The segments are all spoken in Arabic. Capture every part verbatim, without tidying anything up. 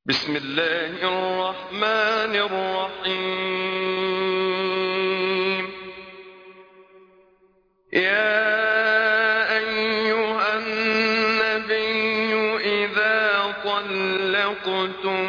بسم الله الرحمن الرحيم. يا أيها النبي إذا طلقتم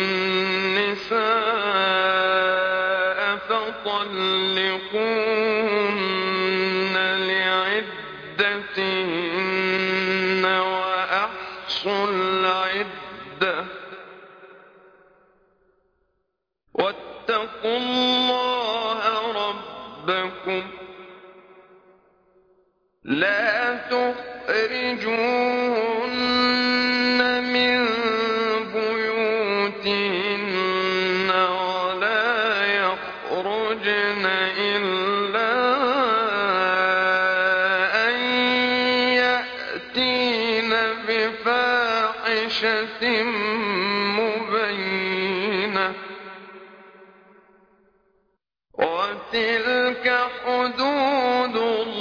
النساء فطلقوهن لعدتهن وأحصوا العدة واتقوا الله ربكم لا تخرجوهن من بيوتهن ولا يخرجن إلا أن يأتين بفاحشة مبينة وتلك حدود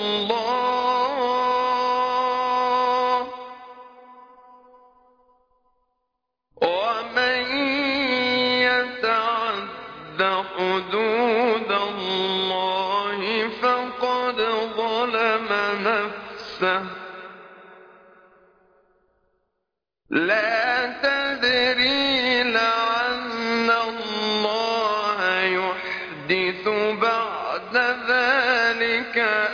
الله ومن يتعد حدود الله فقد ظلم نفسه لا تدري لعل الله يحدث بعد ذلك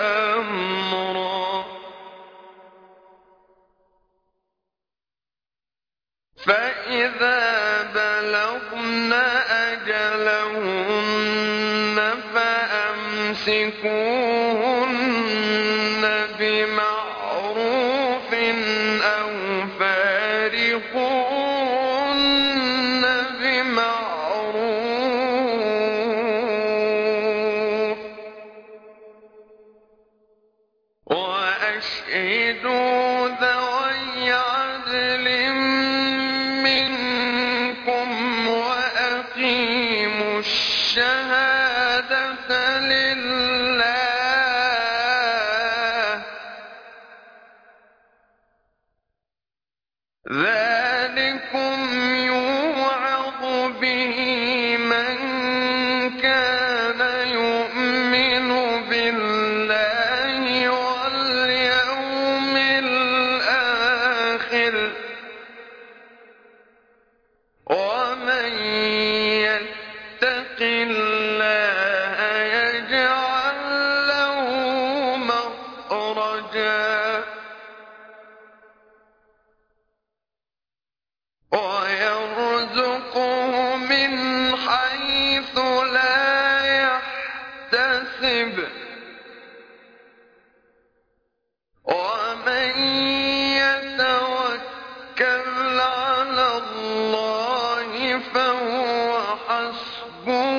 أمرا فإذا بلغن أجلهن فأمسكوهن بمعروف أو فارقوهن بمعروف وأشهدوا ذوي عدل منكم وأقيموا الشهادة لله ذلكم يوعظ به من كان يؤمن بالله واليوم الآخر ومن يتق الله يجعل له مخرجا ويرزقه من حيث لا يحتسب ومن يتوكل على الله فهو حسبه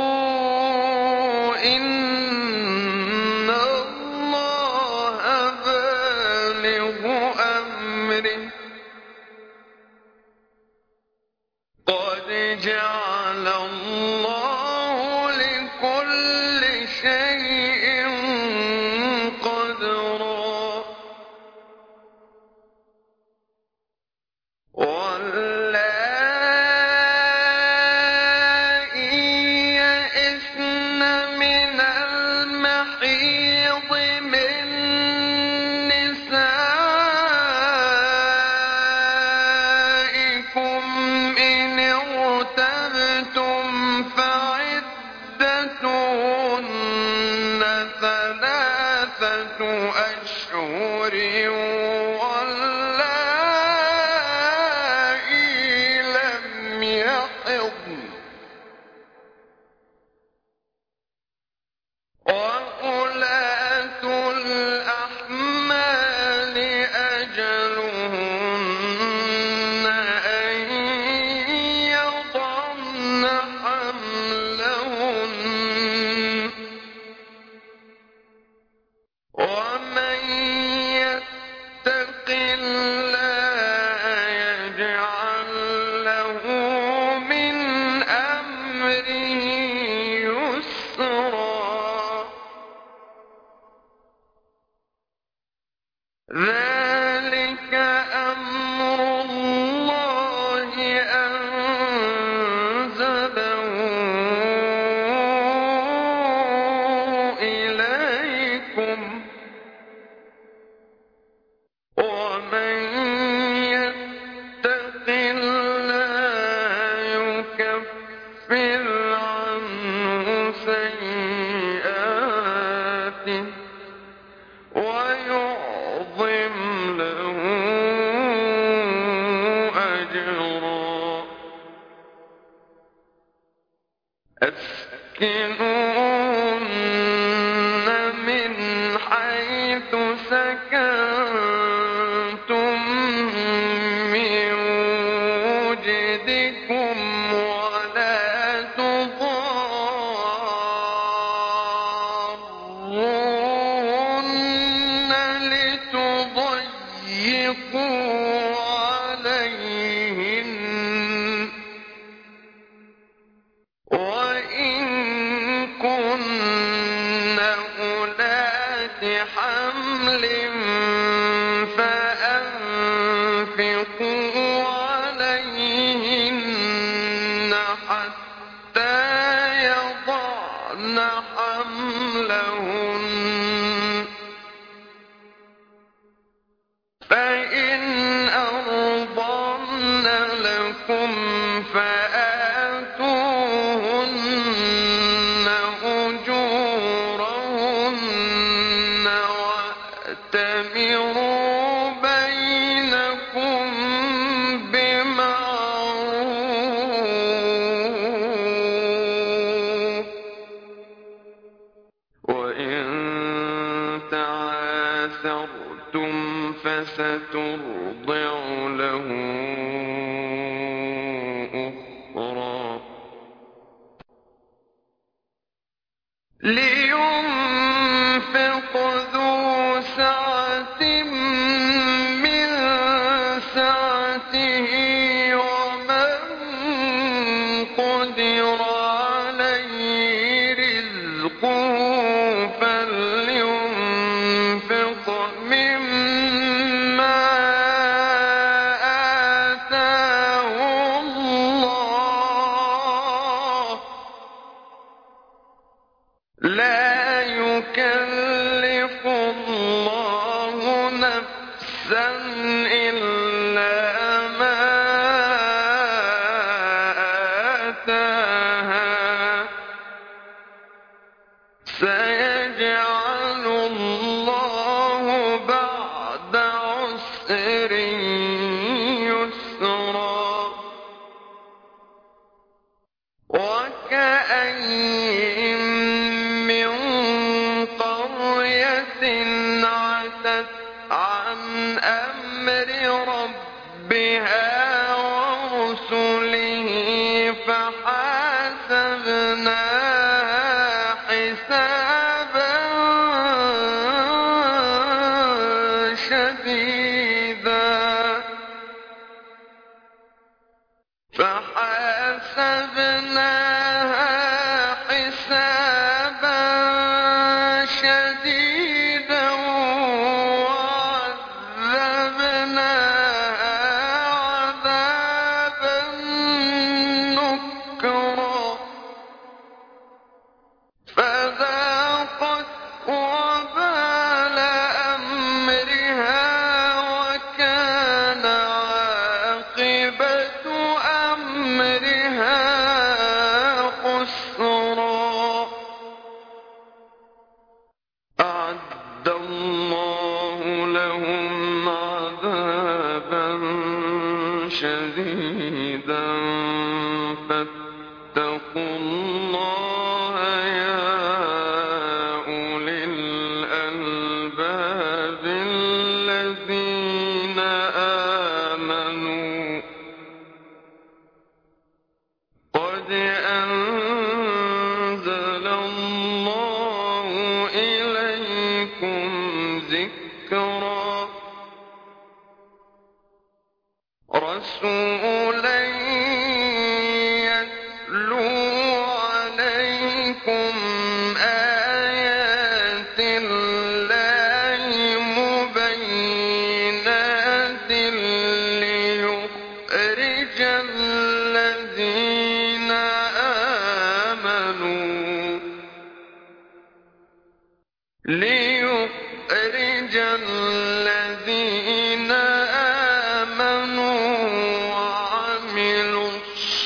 إن الله بالغ أمره قد جعل الله لكل شيء قدرا واللائي يئسن من المحيض من نسائكم إن ارتبتم من حيث سكنتم من وجدكم ولا تضاروهن لتضيقوا عليهن وإن كن أولات حمل فأنفقوا عليهن حتى يضعن حملهن فإن أرضعن لكم فآتوهن أجورهن وأتمروا بينكم بمعروف وإن تعاثرتم فسترضع له أخرى لينفق ذو سعة من سعته ومن قدر عليه رزقه فلينفق مما آتاه الله لا يكلف الله نفسا إلا ما آتاها سيجعل الله بعد عسر يسرا وكأين من قرية عتت عن أمر ربها ورسله فحاسبناها حسابا شديدا فحاسبناها حسابا شديدا وعذبناها عذابا نكرا فذاقت وبال أمرها وكان عاقبة أمرها خسرا أعد الله لهم عذابا شديدا فاتقوا الله يا أولي الألباب الذين آمنوا قد أنزل الله إليكم ذكرا رسولا يتلو عليكم آيات الله مبينات ليخرج الذين آمنوا ليخرج الذين آمنوا وعملوا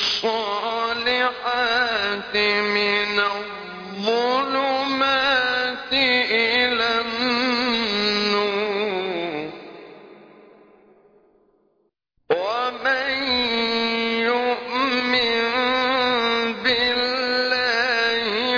الصالحات من الظلمات إلى النور ومن يؤمن بالله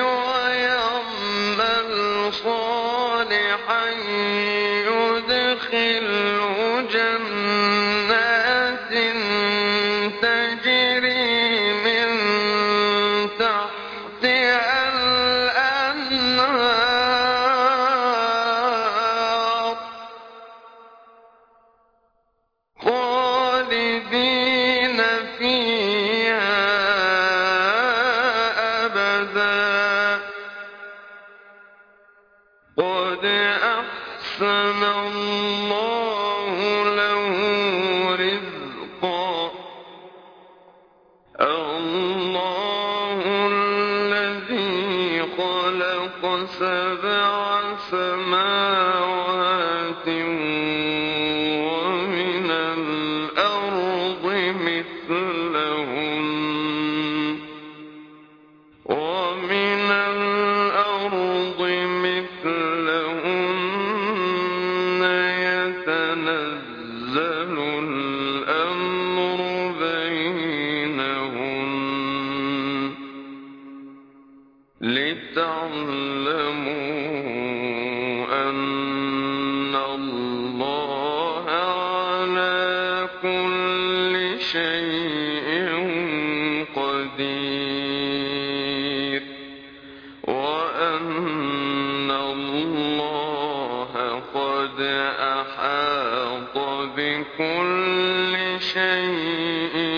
يَحْسَنَ اللَّهُ لَهُ رِزْقًا اللَّهُ الَّذِي خَلَقَ سَبْعَ سَمَاوَاتٍ وَمِنَ الْأَرْضِ مِثْلَهُنَّ وَمِنَ الْأَرْضِ مِثْلَهُنَّ يَتَنَزَّلُ الْأَمْرُ بَيْنَهُنَّ لِتَعْلَمُوا أَنَّ اللَّهَ عَلَىٰ كُلِّ شَيْءٍ قَدِيرٌ وَأَنَّ اللَّهَ قَدْ أَحَاطَ بِكُلِّ شَيْءٍ